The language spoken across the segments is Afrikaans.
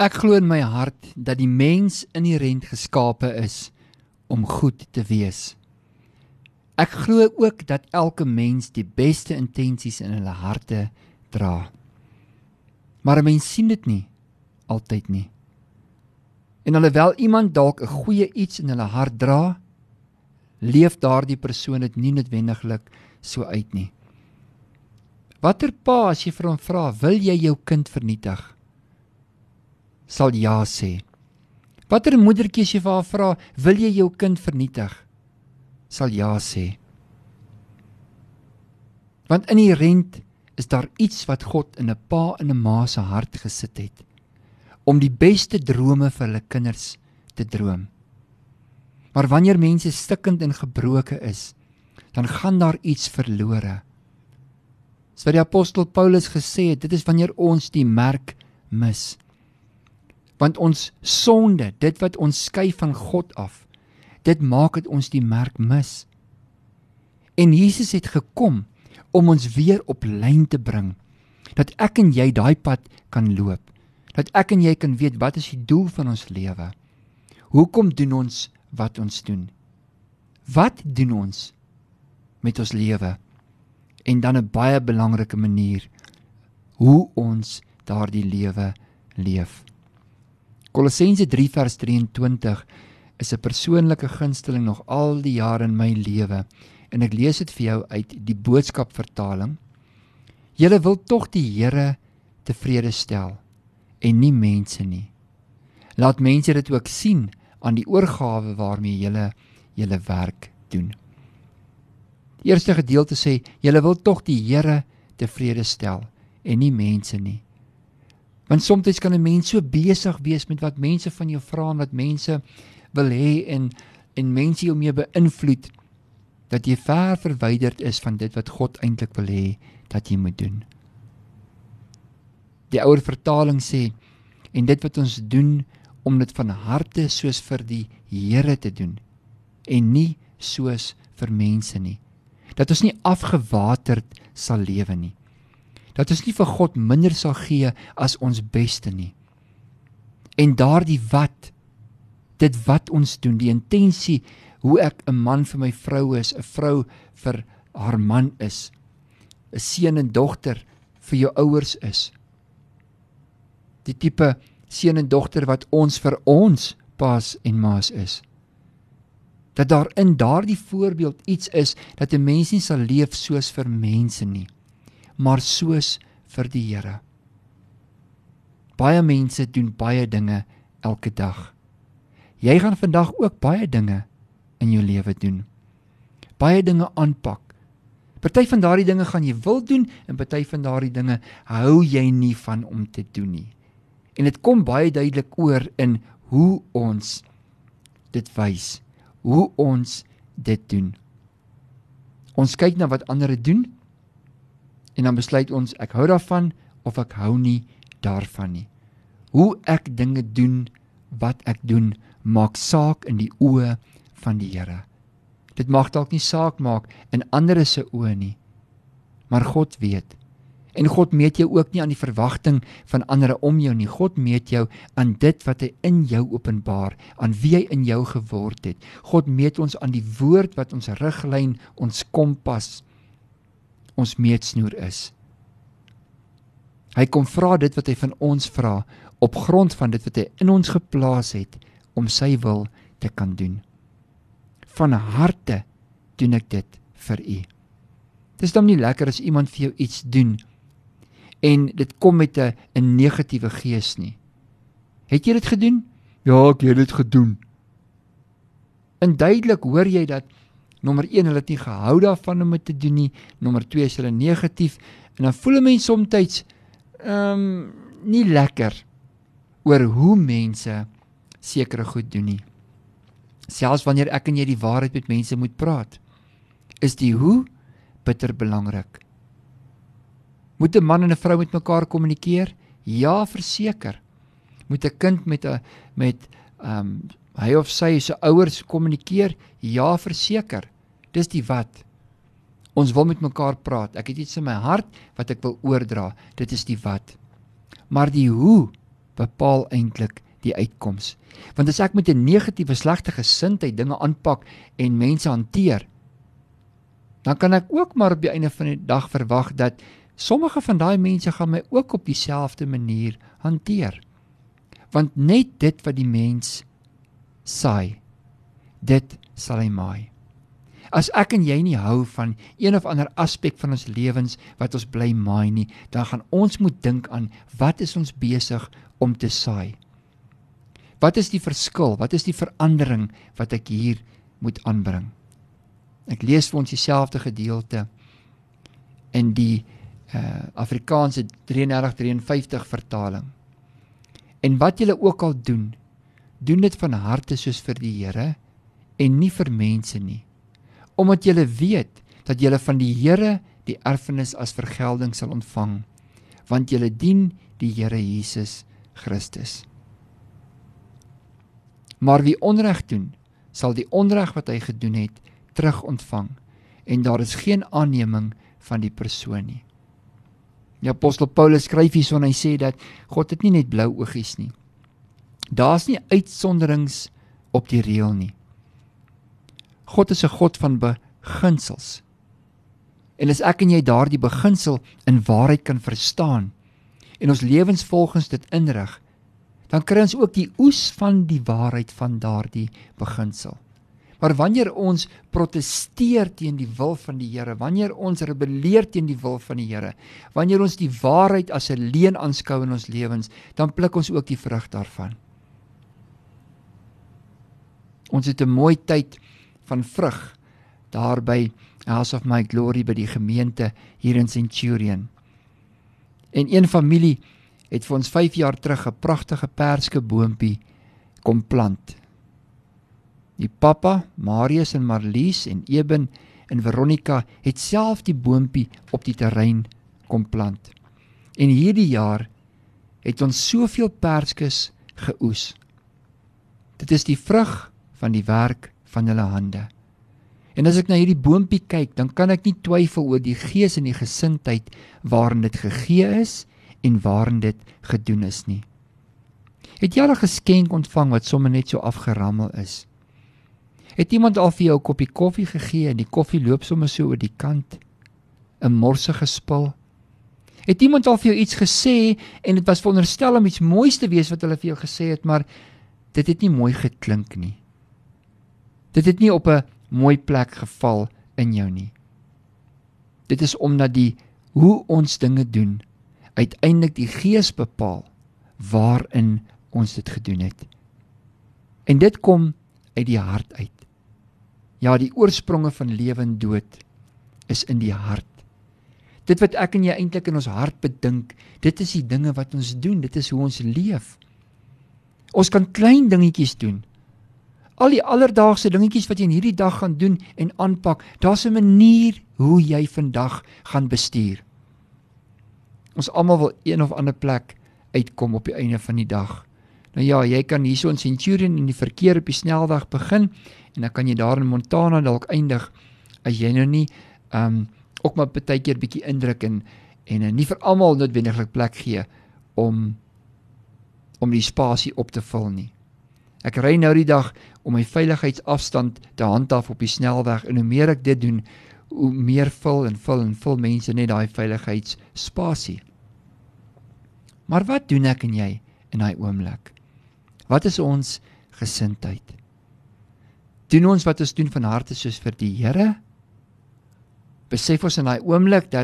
Ek glo in my hart dat die mens inherënt geskape is om goed te wees. Ek glo ook dat elke mens die beste intensies in hulle harte dra. Maar 'n mens sien dit nie, altyd nie. En alhoewel iemand dalk 'n goeie iets in hulle hart dra, leef daardie persoon dit nie noodwendiglik so uit nie. Watter pa as jy vir hom vra, wil jy jou kind vernietig? Sal ja sê. Watter moedertjie as jy vir haar vra, wil jy jou kind vernietig? Sal ja sê. Want inherënt is daar iets wat God in 'n pa en 'n ma se hart gesit het, om die beste drome vir hulle kinders te droom. Maar wanneer mense stikkend en gebroke is, dan gaan daar iets verlore. Dis wat die apostel Paulus gesê het, dit is wanneer ons die merk mis. Want ons sonde, dit wat ons skei van God af, dit maak dat ons die merk mis. En Jesus het gekom om ons weer op lyn te bring, dat ek en jy daai pad kan loop, dat ek en jy kan weet wat is die doel van ons lewe. Hoekom doen ons wat ons doen? Wat doen ons met ons lewe? En dan 'n baie belangrike manier, hoe ons daardie lewe leef. Kolossense 3 vers 23 is 'n persoonlike gunsteling nog al die jare in my lewe, en ek lees dit vir jou uit die Boodskap vertaling. Julle wil tog die Here tevrede stel, en nie mense nie. Laat mense dit ook sien aan die oorgawe waarmee julle werk doen. Die eerste gedeelte sê, julle wil tog die Here tevrede stel, en nie mense nie. Want soms kan 'n mens so besig wees met wat mense van jou vra en wat mense wil hê en mense jou mee beïnvloed, dat jy ver verwyderd is van dit wat God eintlik wil hê dat jy moet doen. Die ouer vertaling sê, en dit wat ons doen, om dit van harte soos vir die Here te doen, en nie soos vir mense nie. Dat ons nie afgewaterd sal lewe nie. Dat ons nie vir God minder sal gee as ons beste nie. En daardie wat, dit wat ons doen, die intensie, hoe ek 'n man vir my vrou is, 'n vrou vir haar man is, 'n seun en dogter vir jou ouers is. Die tipe seun en dogter wat ons vir ons paas en maas is. Dat daar in daardie voorbeeld iets is, dat 'n mens nie sal leef soos vir mense nie, maar soos vir die Here. Baie mense doen baie dinge elke dag. Jy gaan vandag ook baie dinge in jou lewe doen. Baie dinge aanpak. Party van daardie dinge gaan jy wil doen, en party van daardie dinge hou jy nie van om te doen nie. En dit kom baie duidelik oor in hoe ons dit wys, hoe ons dit doen. Ons kyk na wat ander doen, en dan besluit ons, ek hou daarvan, of ek hou nie daarvan nie. Hoe ek dinge doen, wat ek doen, maak saak in die oë van die Here. Dit mag dalk nie saak maak in ander se oë nie, maar God weet. En God meet jou ook nie aan die verwagting van ander om jou nie. God meet jou aan dit wat hy in jou openbaar, aan wie hy in jou geword het. God meet ons aan die woord wat ons riglyn, ons kompas, ons meetsnoer is. Hy kom vra dit wat hy van ons vra, op grond van dit wat hy in ons geplaas het, om sy wil te kan doen. Van harte doen ek dit vir u. Dit is dan nie lekker as iemand vir jou iets doen, en dit kom met 'n negatiewe gees nie. Het jy dit gedoen? Ja, ek het dit gedoen. En duidelik hoor jy dat, nommer 1, hulle het nie gehou daarvan om dit te doen nie, nommer 2 is hulle negatief, en dan voel 'n mens somtyds nie lekker oor hoe mense sekere goed doen nie. Selfs wanneer ek en jy die waarheid met mense moet praat, is die hoe bitter belangrik. Moet 'n man en 'n vrou met mekaar kommunikeer? Ja, verseker. Moet 'n kind met hy of sy se ouers kommunikeer? Ja, verseker. Dis die wat. Ons wil met mekaar praat. Ek het iets in my hart wat ek wil oordra. Dit is die wat. Maar die hoe bepaal eintlik die uitkoms. Want as ek met 'n negatiewe, slegte gesindheid dinge aanpak en mense hanteer, dan kan ek ook maar op die einde van die dag verwag dat sommige van daai mense gaan my ook op dieselfde manier hanteer. Want net dit wat die mens saai, dit sal hy maai. As ek en jy nie hou van een of ander aspek van ons lewens wat ons bly maai nie, dan gaan ons moet dink aan wat is ons besig om te saai. Wat is die verskil? Wat is die verandering wat ek hier moet aanbring? Ek lees vir ons dieselfde gedeelte in die Afrikaanse 33-53 vertaling. En wat julle ook al doen, doen dit van harte soos vir die Here en nie vir mense nie, omdat julle weet dat julle van die Here die erfenis as vergelding sal ontvang, want julle dien die Here Jesus Christus. Maar wie onreg doen, sal die onreg wat hy gedoen het, terug ontvang, en daar is geen aanneming van die persoon nie. Die apostel Paulus skryf hierso en hy sê dat God het nie net blou oogies nie. Daar's nie uitsonderings op die reël nie. God is 'n God van beginsels. En as ek en jy daardie beginsel in waarheid kan verstaan en ons lewens volgens dit inrig, dan kry ons ook die oes van die waarheid van daardie beginsel. Maar wanneer ons protesteer teen die wil van die Here, wanneer ons rebelleer teen die wil van die Here, wanneer ons die waarheid as 'n leuen aanskou in ons lewens, dan pluk ons ook die vrug daarvan. Ons het 'n mooi tyd van vrug daar by House of My Glory by die gemeente hier in Centurion. En een familie het vir ons 5 jaar terug 'n pragtige perskeboompie kom plant. Die pappa, Marius en Marlies en Eben en Veronica het self die boompie op die terrein kom plant. En hierdie jaar het ons soveel perskes geoes. Dit is die vrug van die werk van hulle hande. En as ek na hierdie boompie kyk, dan kan ek nie twyfel oor die gees en die gesindheid waarin dit gegee is en waarin dit gedoen is nie. Het jy al 'n geskenk ontvang wat sommer net so afgerammel is? Het iemand al vir jou 'n koppie koffie gegee en die koffie loop sommer so oor die kant? 'n morsige spul? Het iemand al vir jou iets gesê en dit was veronderstel om iets moois te wees wat hulle vir jou gesê het, maar dit het nie mooi geklink nie. Dit het nie op 'n mooi plek geval in jou nie. Dit is omdat hoe ons dinge doen, uiteindelik die Gees bepaal waarin ons dit gedoen het. En dit kom uit die hart uit. Ja, die oorspronge van lewe en dood is in die hart. Dit wat ek en jy eintlik in ons hart bedink, dit is die dinge wat ons doen, dit is hoe ons leef. Ons kan klein dingetjies doen. Al die alledaagse dingetjies wat jy in hierdie dag gaan doen en aanpak, daar's 'n manier hoe jy vandag gaan bestuur. Ons almal wil een of ander plek uitkom op die einde van die dag. Nou ja, jy kan hierso in Centurion in die verkeer op die snelweg begin en dan kan jy daar in Montana dalk eindig as jy nou nie ook maar partykeer bietjie indruk en nie vir almal noodwendiglik plek gee om die spasie op te vul nie. Ek ry nou die dag om my veiligheidsafstand te handhaaf op die snelweg en hoe meer ek dit doen, hoe meer vul mense net daai veiligheidsspasie. Maar wat doen ek en jy in daai oomblik? Wat is ons gesindheid? Doen ons wat ons doen van harte soos vir die Here? Besef ons in daai oomblik dat,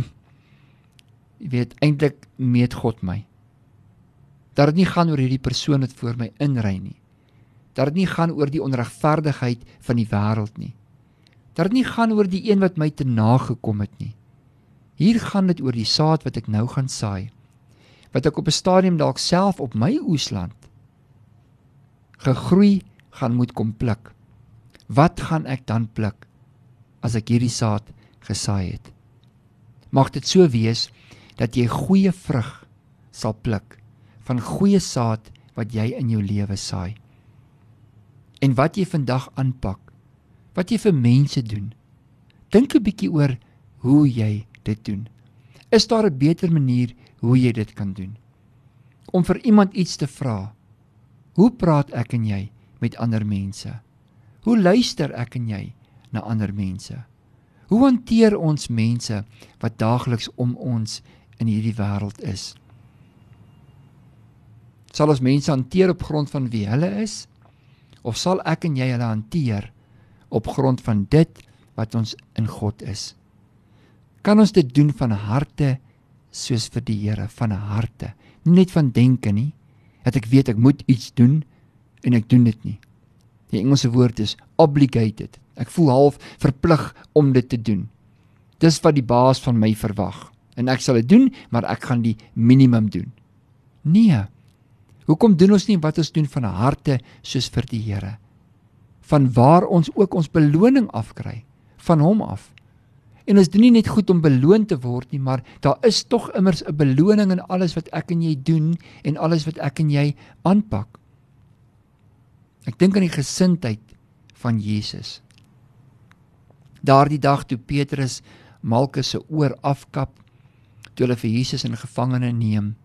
jy weet, eintlik meet God my. Dat dit nie gaan oor hierdie persoon wat voor my inry nie. Dat dit nie gaan oor die onregverdigheid van die wêreld nie. Dat dit nie gaan oor die een wat my te nagekom het nie. Hier gaan dit oor die saad wat ek nou gaan saai. Wat ek op 'n stadium dalk self op my oesland gegroei gaan moet kom pluk. Wat gaan ek dan pluk as ek hierdie saad gesaai het? Mag dit so wees dat jy goeie vrug sal pluk van goeie saad wat jy in jou lewe saai. En wat jy vandag aanpak, wat jy vir mense doen, dink 'n bietjie oor hoe jy dit doen. Is daar 'n beter manier hoe jy dit kan doen? om vir iemand iets te vra. Hoe praat ek en jy met ander mense? Hoe luister ek en jy na ander mense? Hoe hanteer ons mense wat daagliks om ons in hierdie wêreld is? Sal ons mense hanteer op grond van wie hulle is? Of sal ek en jy hulle hanteer op grond van dit wat ons in God is? Kan ons dit doen van harte soos vir die Here, van harte? Nie net van denke nie, dat ek weet ek moet iets doen en ek doen dit nie. Die Engelse woord is obligated. Ek voel half verplig om dit te doen. Dis wat die baas van my verwag. En ek sal dit doen, maar ek gaan die minimum doen. Nee. Hoekom doen ons nie wat ons doen van harte soos vir die Here? Van waar ons ook ons beloning afkry, van hom af. En ons doen nie net goed om beloon te word nie, maar daar is tog immers 'n beloning in alles wat ek en jy doen en alles wat ek en jy aanpak. Ek dink aan die gesindheid van Jesus. Daardie dag toe Petrus Malkus se oor afkap, toe hulle vir Jesus in gevangene neem.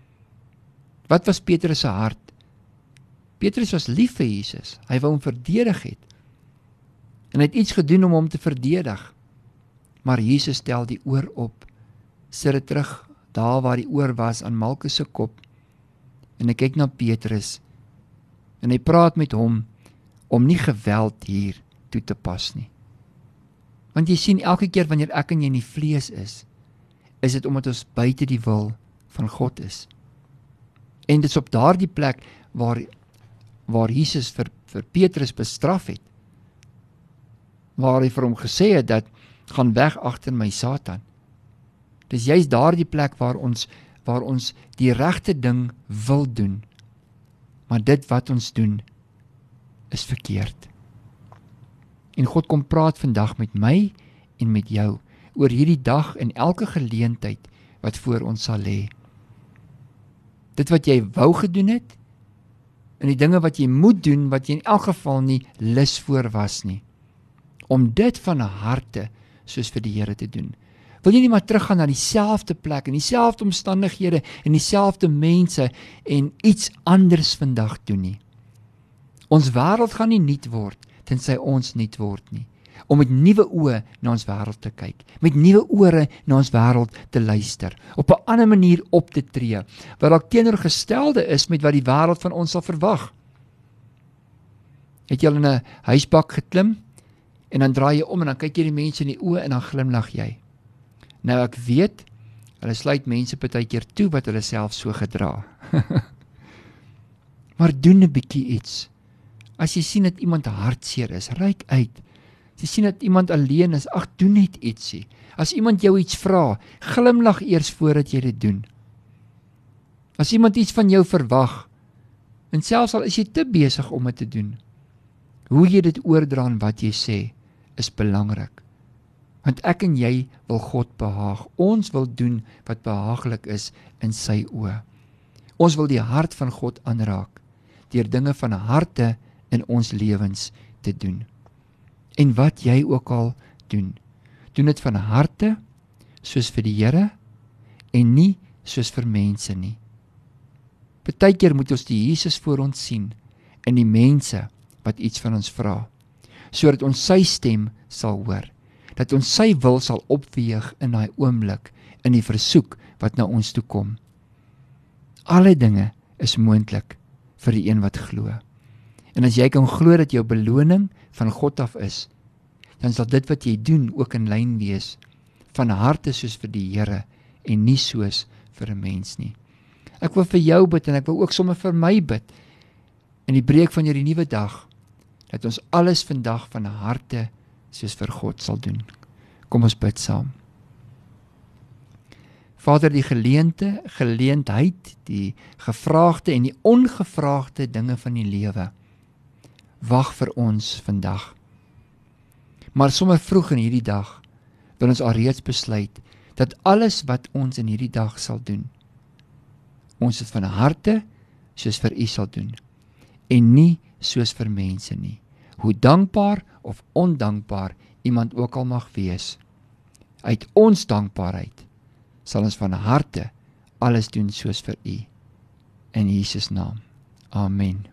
Wat was Petrus se hart? Petrus was lief vir Jesus. Hy wou hom verdedig het. En hy het iets gedoen om hom te verdedig. Maar Jesus stel die oor op, sit dit terug daar waar die oor was aan Malkus se kop. En hy kyk na Petrus en hy praat met hom om nie geweld hier toe te pas nie. Want jy sien, elke keer wanneer ek en jy in die vlees is dit omdat ons buite die wil van God is. En dit is op daardie plek waar Jesus vir Petrus bestraf het. Waar hy vir hom gesê het dat gaan weg agter my Satan. Dis juist daardie plek waar ons die regte ding wil doen. Maar dit wat ons doen is verkeerd. En God kom praat vandag met my en met jou oor hierdie dag en elke geleentheid wat voor ons sal lê. Dit wat jy wou gedoen het en die dinge wat jy moet doen wat jy in elk geval nie lus voor was nie. Om dit van harte soos vir die Here te doen. Wil jy nie maar teruggaan na dieselfde plek en dieselfde omstandighede en dieselfde mense en iets anders vandag doen nie? Ons wêreld gaan nie nuut word tensy ons nuut word nie. Om met nuwe oë na ons wêreld te kyk, met nuwe ore na ons wêreld te luister, op 'n ander manier op te tree, wat dalk teenoorgestelde is met wat die wêreld van ons sal verwag. Het jy al in 'n huisbak geklim en dan draai jy om en dan kyk jy die mense in die oë en dan glimlag jy. Nou ek weet, hulle sluit mense partykeer toe wat hulle self so gedra. Maar doen 'n bietjie iets. As jy sien dat iemand hartseer is, reik uit. As jy sien dat iemand alleen is, doen net ietsie. As iemand jou iets vra, glimlag eers voordat jy dit doen. As iemand iets van jou verwag, en selfs al is jy te besig om dit te doen, hoe jy dit oordra en wat jy sê, is belangrik. Want ek en jy wil God behaag. Ons wil doen wat behaaglik is in sy oë. Ons wil die hart van God aanraak, deur dinge van harte in ons lewens te doen. En wat jy ook al doen, doen dit van harte, soos vir die Here, en nie soos vir mense nie. Partykeer moet ons die Jesus voor ons sien, in die mense wat iets van ons vra, sodat ons sy stem sal hoor, dat ons sy wil sal opweeg in daai oomblik, in die versoek wat na ons toe kom. Alle dinge is moontlik vir die een wat glo. En as jy kan glo dat jou beloning van God af is, dan sal dit wat jy doen ook in lyn wees, van harte soos vir die Here, en nie soos vir 'n mens nie. Ek wil vir jou bid, en ek wil ook sommer vir my bid, in die breek van hierdie nuwe dag, dat ons alles vandag van harte soos vir God sal doen. Kom ons bid saam. Vader, die geleentheid, die gevraagde en die ongevraagde dinge van die lewe, wag vir ons vandag. Maar sommer vroeg in hierdie dag, wil ons alreeds besluit, dat alles wat ons in hierdie dag sal doen, ons dit van harte soos vir U sal doen, en nie soos vir mense nie. Hoe dankbaar of ondankbaar iemand ook al mag wees, uit ons dankbaarheid sal ons van harte alles doen soos vir U. in Jesus naam. Amen.